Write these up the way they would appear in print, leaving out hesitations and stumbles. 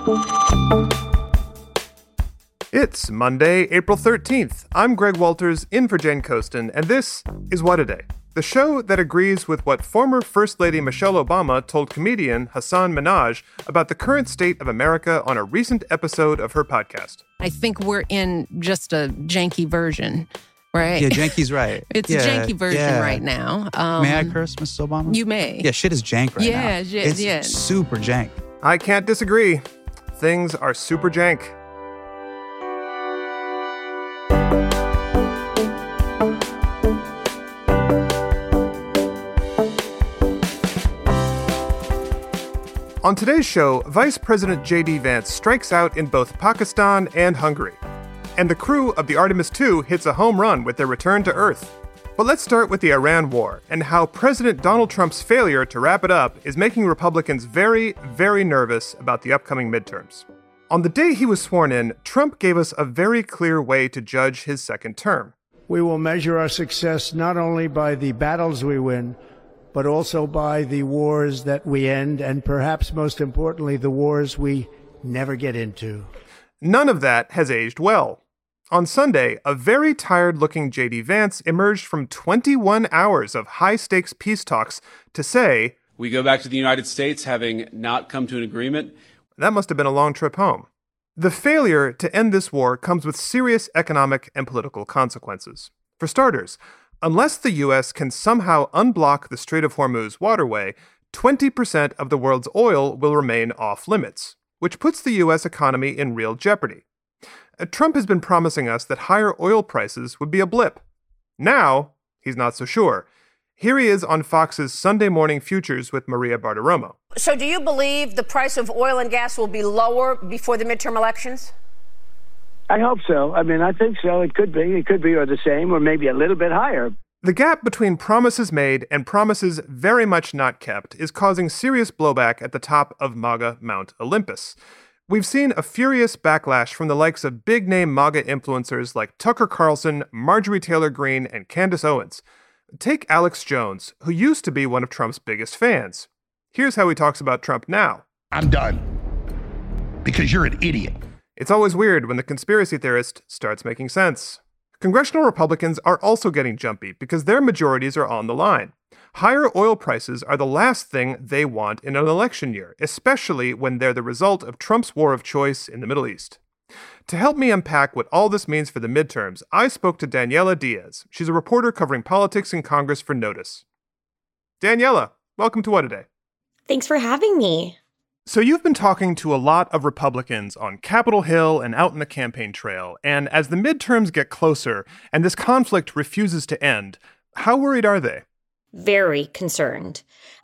It's Monday, April 13th. I'm Greg Walters, in for Jane Coaston, and this is What a Day, the show that agrees with what former First Lady Michelle Obama told comedian Hasan Minhaj about the current state of America on a recent episode of her podcast. I think we're in just a janky version, right? Yeah, janky's right. It's a janky version right now. May I curse, Mrs. Obama? You may. Yeah, shit is jank right now. It's super jank. I can't disagree. Things are super jank. On today's show, Vice President J.D. Vance strikes out in both Pakistan and Hungary. And the crew of the Artemis II hits a home run with their return to Earth. But let's start with the Iran war and how President Donald Trump's failure to wrap it up is making Republicans very, very nervous about the upcoming midterms. On the day he was sworn in, Trump gave us a very clear way to judge his second term. We will measure our success not only by the battles we win, but also by the wars that we end, and perhaps most importantly, the wars we never get into. None of that has aged well. On Sunday, a very tired-looking J.D. Vance emerged from 21 hours of high-stakes peace talks to say, "We go back to the United States having not come to an agreement." That must have been a long trip home. The failure to end this war comes with serious economic and political consequences. For starters, unless the U.S. can somehow unblock the Strait of Hormuz waterway, 20% of the world's oil will remain off-limits, which puts the U.S. economy in real jeopardy. Trump has been promising us that higher oil prices would be a blip. Now, he's not so sure. Here he is on Fox's Sunday Morning Futures with Maria Bartiromo. So do you believe the price of oil and gas will be lower before the midterm elections? I hope so. I think so. It could be. It could be or the same or maybe a little bit higher. The gap between promises made and promises very much not kept is causing serious blowback at the top of MAGA Mount Olympus. We've seen a furious backlash from the likes of big-name MAGA influencers like Tucker Carlson, Marjorie Taylor Greene, and Candace Owens. Take Alex Jones, who used to be one of Trump's biggest fans. Here's how he talks about Trump now. I'm done. Because you're an idiot. It's always weird when the conspiracy theorist starts making sense. Congressional Republicans are also getting jumpy because their majorities are on the line. Higher oil prices are the last thing they want in an election year, especially when they're the result of Trump's war of choice in the Middle East. To help me unpack what all this means for the midterms, I spoke to Daniela Diaz. She's a reporter covering politics in Congress for Notice. Daniela, welcome to What a Day. Thanks for having me. So you've been talking to a lot of Republicans on Capitol Hill and out in the campaign trail, and as the midterms get closer and this conflict refuses to end, how worried are they? Very concerned.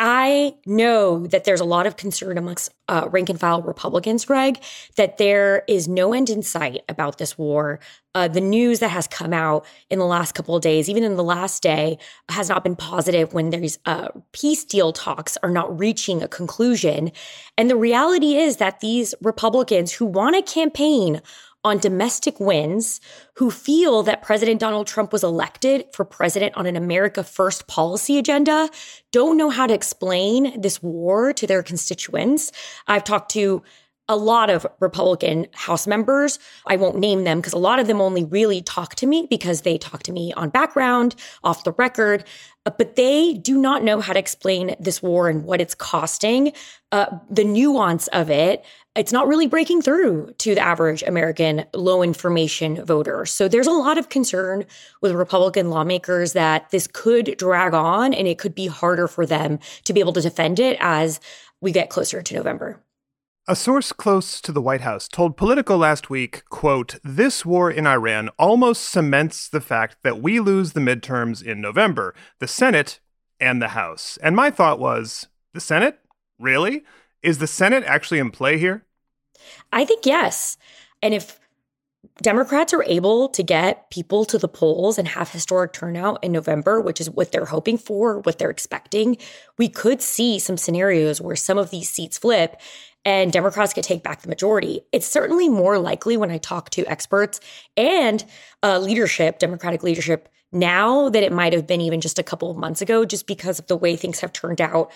I know that there's a lot of concern amongst rank and file Republicans, Greg, that there is no end in sight about this war. The news that has come out in the last couple of days, even in the last day, has not been positive when these peace deal talks are not reaching a conclusion. And the reality is that these Republicans who want to campaign on domestic wins, who feel that President Donald Trump was elected for president on an America First policy agenda, don't know how to explain this war to their constituents. I've talked to a lot of Republican House members. I won't name them because a lot of them only really talk to me because they talk to me on background, off the record, but they do not know how to explain this war and what it's costing, the nuance of it. It's not really breaking through to the average American low information voter. So there's a lot of concern with Republican lawmakers that this could drag on and it could be harder for them to be able to defend it as we get closer to November. A source close to the White House told Politico last week, quote, "This war in Iran almost cements the fact that we lose the midterms in November, the Senate and the House." And my thought was, the Senate? Really? Is the Senate actually in play here? I think yes. And if Democrats are able to get people to the polls and have historic turnout in November, which is what they're hoping for, what they're expecting, we could see some scenarios where some of these seats flip and Democrats could take back the majority. It's certainly more likely when I talk to experts and leadership, Democratic leadership, now than it might have been even just a couple of months ago, just because of the way things have turned out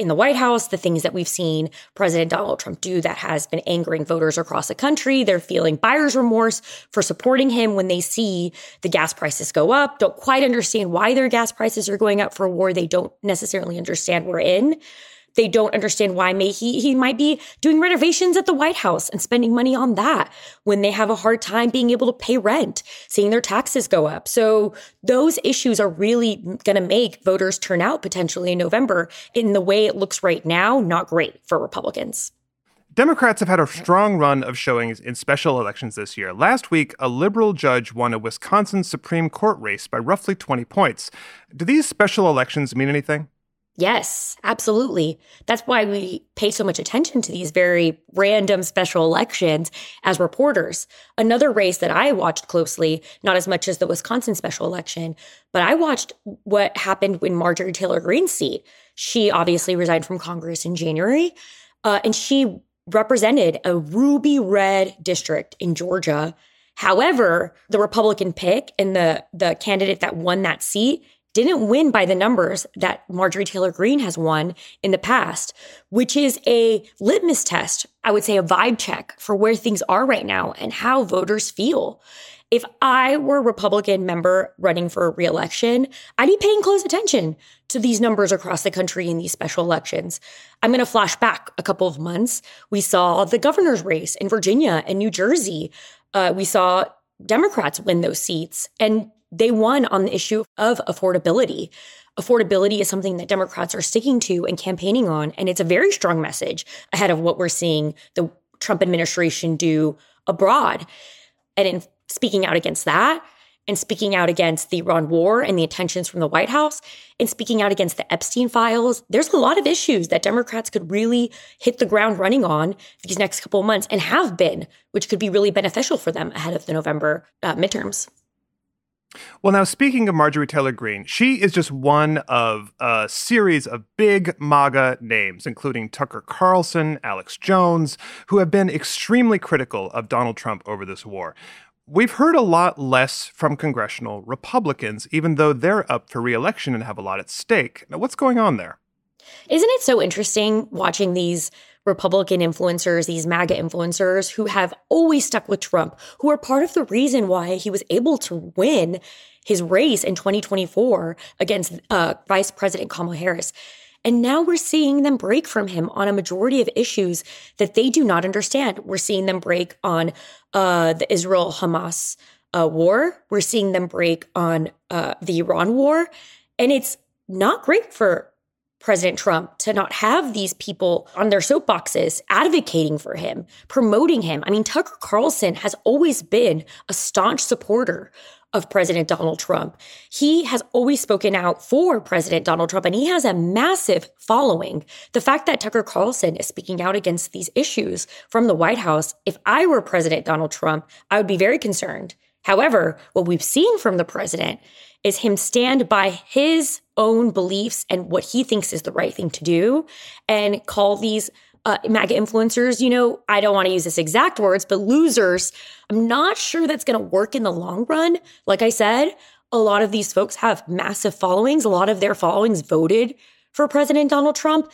in the White House, the things that we've seen President Donald Trump do that has been angering voters across the country. They're feeling buyer's remorse for supporting him when they see the gas prices go up, don't quite understand why their gas prices are going up for a war they don't necessarily understand we're in. They don't understand why he might be doing renovations at the White House and spending money on that when they have a hard time being able to pay rent, seeing their taxes go up. So those issues are really going to make voters turn out potentially in November. In the way it looks right now, not great for Republicans. Democrats have had a strong run of showings in special elections this year. Last week, a liberal judge won a Wisconsin Supreme Court race by roughly 20 points. Do these special elections mean anything? Yes, absolutely. That's why we pay so much attention to these very random special elections as reporters. Another race that I watched closely, not as much as the Wisconsin special election, but I watched what happened in Marjorie Taylor Greene's seat. She obviously resigned from Congress in January, and she represented a ruby red district in Georgia. However, the Republican pick and the candidate that won that seat didn't win by the numbers that Marjorie Taylor Greene has won in the past, which is a litmus test, I would say a vibe check for where things are right now and how voters feel. If I were a Republican member running for re-election, I'd be paying close attention to these numbers across the country in these special elections. I'm going to flash back a couple of months. We saw the governor's race in Virginia and New Jersey. We saw Democrats win those seats, and they won on the issue of affordability. Affordability is something that Democrats are sticking to and campaigning on, and it's a very strong message ahead of what we're seeing the Trump administration do abroad. And in speaking out against that, and speaking out against the Iran war and the attentions from the White House, and speaking out against the Epstein files, there's a lot of issues that Democrats could really hit the ground running on these next couple of months, and have been, which could be really beneficial for them ahead of the November midterms. Well, now, speaking of Marjorie Taylor Greene, she is just one of a series of big MAGA names, including Tucker Carlson, Alex Jones, who have been extremely critical of Donald Trump over this war. We've heard a lot less from congressional Republicans, even though they're up for re-election and have a lot at stake. Now, what's going on there? Isn't it so interesting watching these Republican influencers, these MAGA influencers who have always stuck with Trump, who are part of the reason why he was able to win his race in 2024 against Vice President Kamala Harris. And now we're seeing them break from him on a majority of issues that they do not understand. We're seeing them break on the Israel-Hamas war. We're seeing them break on the Iran war. And it's not great for President Trump to not have these people on their soapboxes advocating for him, promoting him. I mean, Tucker Carlson has always been a staunch supporter of President Donald Trump. He has always spoken out for President Donald Trump, and he has a massive following. The fact that Tucker Carlson is speaking out against these issues from the White House, if I were President Donald Trump, I would be very concerned. However, what we've seen from the president is him stand by his own beliefs and what he thinks is the right thing to do, and call these MAGA influencers, I don't want to use this exact words, but losers. I'm not sure that's going to work in the long run. Like I said, a lot of these folks have massive followings. A lot of their followings voted for President Donald Trump.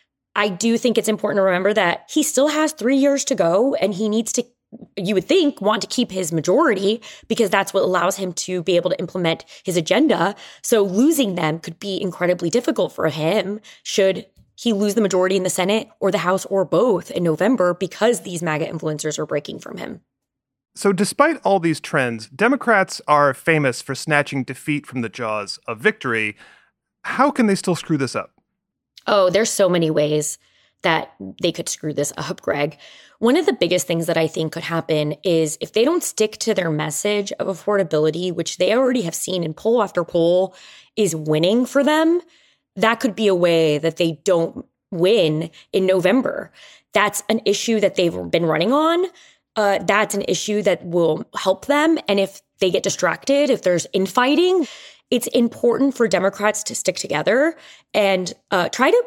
I do think it's important to remember that he still has 3 years to go, and he needs to, you would think, want to keep his majority, because that's what allows him to be able to implement his agenda. So losing them could be incredibly difficult for him should he lose the majority in the Senate or the House or both in November, because these MAGA influencers are breaking from him. So despite all these trends, Democrats are famous for snatching defeat from the jaws of victory. How can they still screw this up? Oh, there's so many ways that they could screw this up, Greg. One of the biggest things that I think could happen is if they don't stick to their message of affordability, which they already have seen in poll after poll is winning for them, that could be a way that they don't win in November. That's an issue that they've been running on. That's an issue that will help them. And if they get distracted, if there's infighting, it's important for Democrats to stick together and try to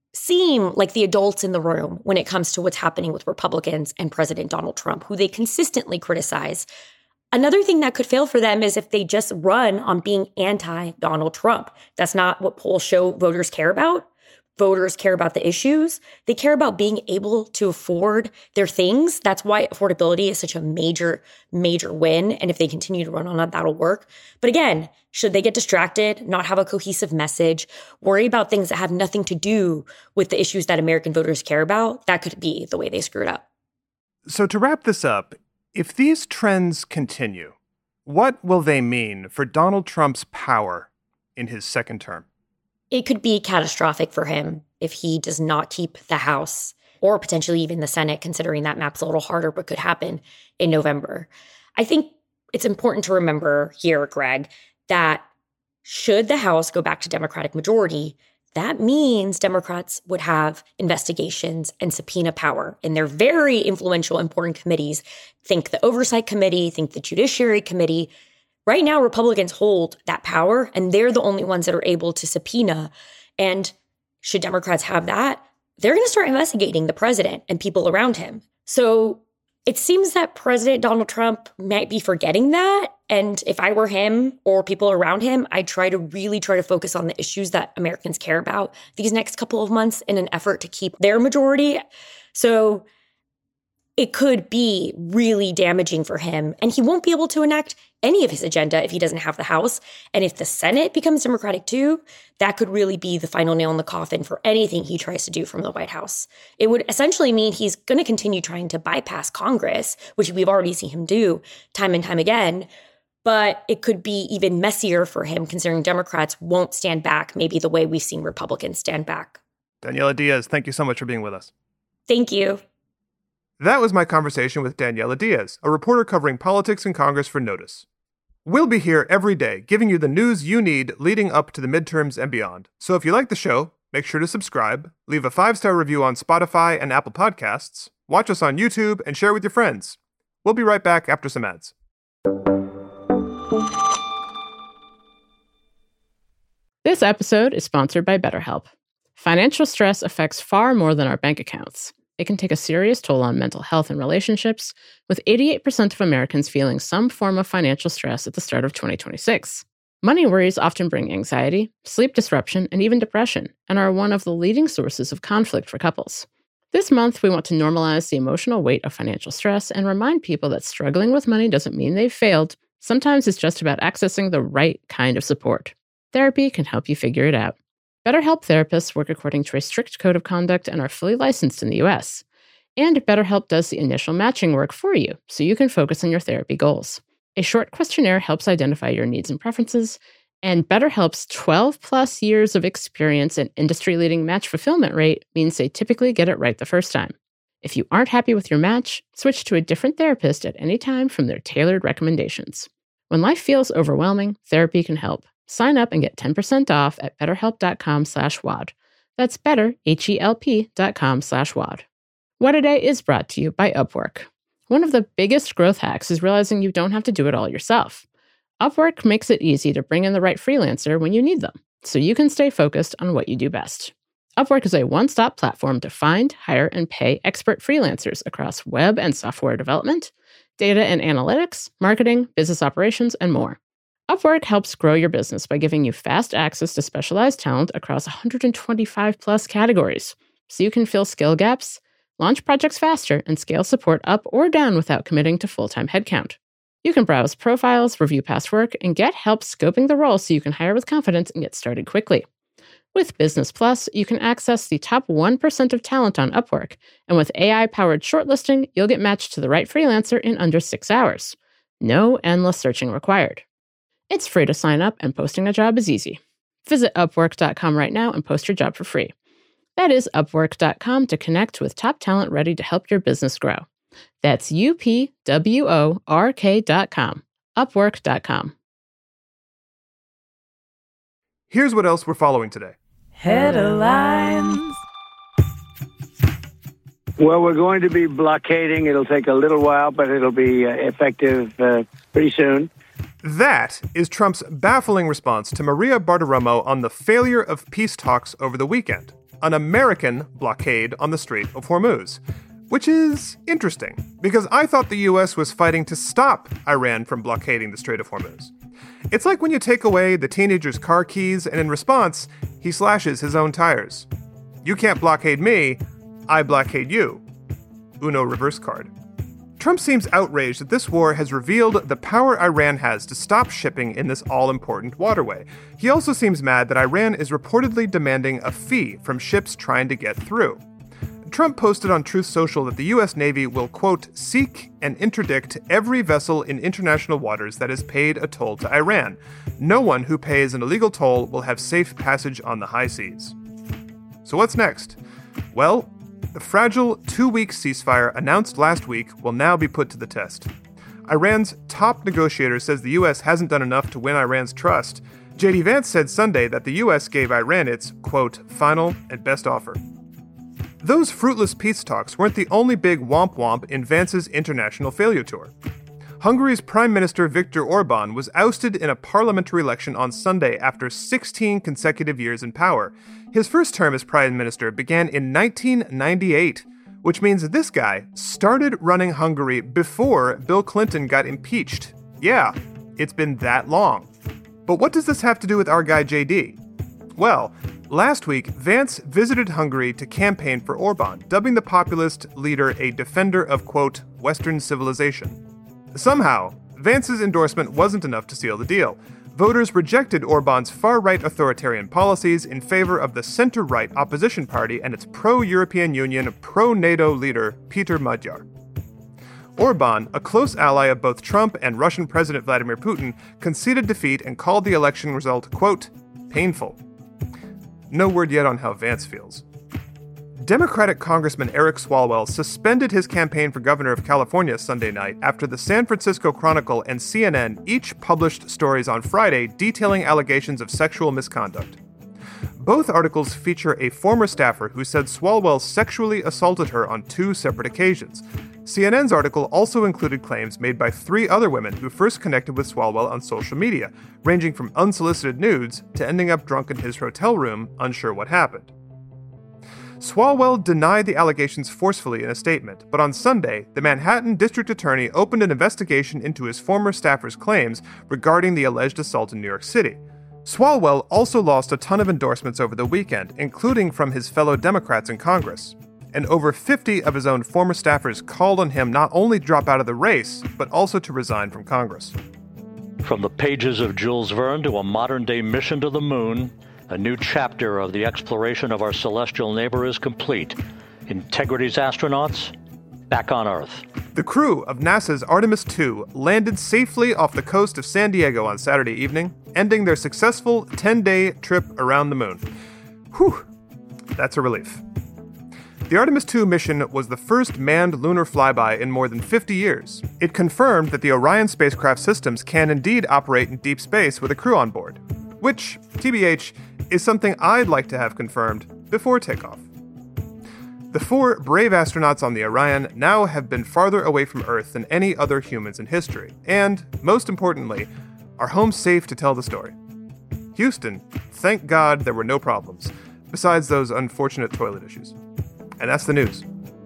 seem like the adults in the room when it comes to what's happening with Republicans and President Donald Trump, who they consistently criticize. Another thing that could fail for them is if they just run on being anti-Donald Trump. That's not what polls show voters care about. voters care about the issues. They care about being able to afford their things. That's why affordability is such a major, major win. And if they continue to run on that, that'll work. But again, should they get distracted, not have a cohesive message, worry about things that have nothing to do with the issues that American voters care about, that could be the way they screw it up. So to wrap this up, if these trends continue, what will they mean for Donald Trump's power in his second term? It could be catastrophic for him if he does not keep the House or potentially even the Senate, considering that map's a little harder, but could happen in November. I think it's important to remember here, Greg, that should the House go back to Democratic majority, that means Democrats would have investigations and subpoena power in their very influential, important committees. Think the Oversight Committee, think the Judiciary Committee. Right now, Republicans hold that power, and they're the only ones that are able to subpoena. And should Democrats have that, they're going to start investigating the president and people around him. So it seems that President Donald Trump might be forgetting that. And if I were him or people around him, I'd really try to focus on the issues that Americans care about these next couple of months in an effort to keep their majority. So it could be really damaging for him, and he won't be able to enact any of his agenda if he doesn't have the House. And if the Senate becomes Democratic too, that could really be the final nail in the coffin for anything he tries to do from the White House. It would essentially mean he's going to continue trying to bypass Congress, which we've already seen him do time and time again. But it could be even messier for him, considering Democrats won't stand back maybe the way we've seen Republicans stand back. Daniela Diaz, thank you so much for being with us. Thank you. That was my conversation with Daniela Diaz, a reporter covering politics and Congress for Notice. We'll be here every day, giving you the news you need leading up to the midterms and beyond. So if you like the show, make sure to subscribe, leave a 5-star review on Spotify and Apple Podcasts, watch us on YouTube, and share with your friends. We'll be right back after some ads. This episode is sponsored by BetterHelp. Financial stress affects far more than our bank accounts. It can take a serious toll on mental health and relationships, with 88% of Americans feeling some form of financial stress at the start of 2026. Money worries often bring anxiety, sleep disruption, and even depression, and are one of the leading sources of conflict for couples. This month, we want to normalize the emotional weight of financial stress and remind people that struggling with money doesn't mean they've failed. Sometimes it's just about accessing the right kind of support. Therapy can help you figure it out. BetterHelp therapists work according to a strict code of conduct and are fully licensed in the U.S. And BetterHelp does the initial matching work for you, so you can focus on your therapy goals. A short questionnaire helps identify your needs and preferences, and BetterHelp's 12-plus years of experience and industry-leading match fulfillment rate means they typically get it right the first time. If you aren't happy with your match, switch to a different therapist at any time from their tailored recommendations. When life feels overwhelming, therapy can help. Sign up and get 10% off at betterhelp.com/WAD. That's betterhelp.com/WAD. What A Day is brought to you by Upwork. One of the biggest growth hacks is realizing you don't have to do it all yourself. Upwork makes it easy to bring in the right freelancer when you need them, so you can stay focused on what you do best. Upwork is a one-stop platform to find, hire, and pay expert freelancers across web and software development, data and analytics, marketing, business operations, and more. Upwork helps grow your business by giving you fast access to specialized talent across 125-plus categories, so you can fill skill gaps, launch projects faster, and scale support up or down without committing to full-time headcount. You can browse profiles, review past work, and get help scoping the role so you can hire with confidence and get started quickly. With Business Plus, you can access the top 1% of talent on Upwork, and with AI-powered shortlisting, you'll get matched to the right freelancer in under 6 hours. No endless searching required. It's free to sign up, and posting a job is easy. Visit Upwork.com right now and post your job for free. That is Upwork.com to connect with top talent ready to help your business grow. That's UPWORK.com. Upwork.com. Here's what else we're following today. Headlines. Well, we're going to be blockading. It'll take a little while, but it'll be effective pretty soon. That is Trump's baffling response to Maria Bartiromo on the failure of peace talks over the weekend, an American blockade on the Strait of Hormuz, which is interesting because I thought the U.S. was fighting to stop Iran from blockading the Strait of Hormuz. It's like when you take away the teenager's car keys and in response, he slashes his own tires. You can't blockade me, I blockade you. Uno reverse card. Trump seems outraged that this war has revealed the power Iran has to stop shipping in this all-important waterway. He also seems mad that Iran is reportedly demanding a fee from ships trying to get through. Trump posted on Truth Social that the U.S. Navy will, quote, seek and interdict every vessel in international waters that has paid a toll to Iran. No one who pays an illegal toll will have safe passage on the high seas. So what's next? Well, the fragile 2-week ceasefire announced last week will now be put to the test. Iran's top negotiator says the U.S. hasn't done enough to win Iran's trust. J.D. Vance said Sunday that the U.S. gave Iran its, quote, final and best offer. Those fruitless peace talks weren't the only big womp-womp in Vance's international failure tour. Hungary's Prime Minister Viktor Orban was ousted in a parliamentary election on Sunday after 16 consecutive years in power. His first term as Prime Minister began in 1998, which means this guy started running Hungary before Bill Clinton got impeached. Yeah, it's been that long. But what does this have to do with our guy JD? Well, last week, Vance visited Hungary to campaign for Orban, dubbing the populist leader a defender of, quote, Western civilization. Somehow, Vance's endorsement wasn't enough to seal the deal. Voters rejected Orban's far-right authoritarian policies in favor of the center-right opposition party and its pro-European Union, pro-NATO leader, Peter Magyar. Orban, a close ally of both Trump and Russian President Vladimir Putin, conceded defeat and called the election result, quote, painful. No word yet on how Vance feels. Democratic Congressman Eric Swalwell suspended his campaign for governor of California Sunday night after the San Francisco Chronicle and CNN each published stories on Friday detailing allegations of sexual misconduct. Both articles feature a former staffer who said Swalwell sexually assaulted her on 2 separate occasions. CNN's article also included claims made by 3 other women who first connected with Swalwell on social media, ranging from unsolicited nudes to ending up drunk in his hotel room, unsure what happened. Swalwell denied the allegations forcefully in a statement, but on Sunday, the Manhattan District Attorney opened an investigation into his former staffer's claims regarding the alleged assault in New York City. Swalwell also lost a ton of endorsements over the weekend, including from his fellow Democrats in Congress. And over 50 of his own former staffers called on him not only to drop out of the race, but also to resign from Congress. From the pages of Jules Verne to a modern-day mission to the moon, a new chapter of the exploration of our celestial neighbor is complete. Integrity's astronauts, back on Earth. The crew of NASA's Artemis II landed safely off the coast of San Diego on Saturday evening, ending their successful 10-day trip around the moon. Whew, that's a relief. The Artemis II mission was the first manned lunar flyby in more than 50 years. It confirmed that the Orion spacecraft systems can indeed operate in deep space with a crew on board, which, TBH, is something I'd like to have confirmed before takeoff. The 4 brave astronauts on the Orion now have been farther away from Earth than any other humans in history, and, most importantly, are home safe to tell the story. Houston, thank God there were no problems, besides those unfortunate toilet issues. And that's the news.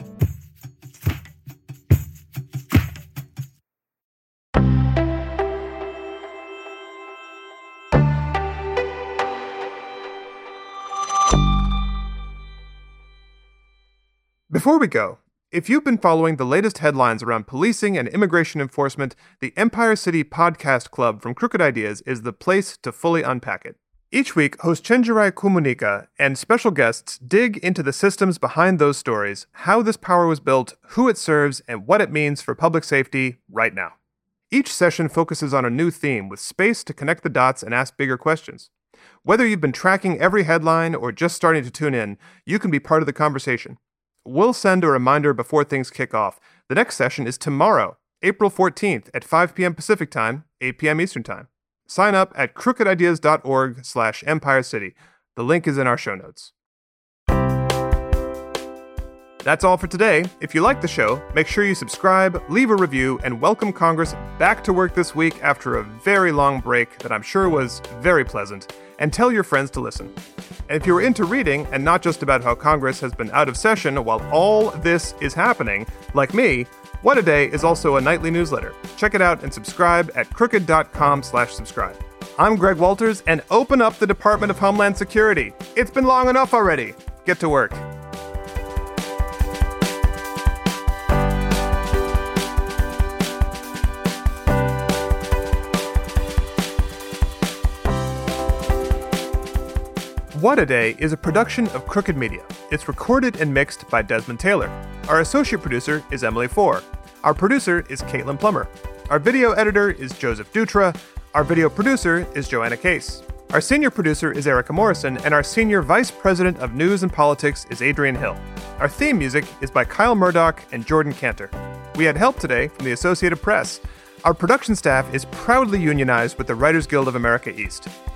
Before we go, if you've been following the latest headlines around policing and immigration enforcement, the Empire City Podcast Club from Crooked Ideas is the place to fully unpack it. Each week, host Chenjerai Kumanyika and special guests dig into the systems behind those stories, how this power was built, who it serves, and what it means for public safety right now. Each session focuses on a new theme with space to connect the dots and ask bigger questions. Whether you've been tracking every headline or just starting to tune in, you can be part of the conversation. We'll send a reminder before things kick off. The next session is tomorrow, April 14th at 5 p.m. Pacific Time, 8 p.m. Eastern Time. Sign up at crookedideas.org/Empire City. The link is in our show notes. That's all for today. If you like the show, make sure you subscribe, leave a review, and welcome Congress back to work this week after a very long break that I'm sure was very pleasant, and tell your friends to listen. And if you're into reading and not just about how Congress has been out of session while all this is happening, like me, What a Day is also a nightly newsletter. Check it out and subscribe at crooked.com/subscribe. I'm Greg Walters, and open up the Department of Homeland Security. It's been long enough already. get to work. What a Day is a production of Crooked Media. It's recorded and mixed by Desmond Taylor. Our associate producer is Emily Four. Our producer is Caitlin Plummer. Our video editor is Joseph Dutra. Our video producer is Joanna Case. Our senior producer is Erica Morrison, and our senior vice president of news and politics is Adrian Hill. Our theme music is by Kyle Murdoch and Jordan Cantor. We had help today from the Associated Press. Our production staff is proudly unionized with the Writers Guild of America East.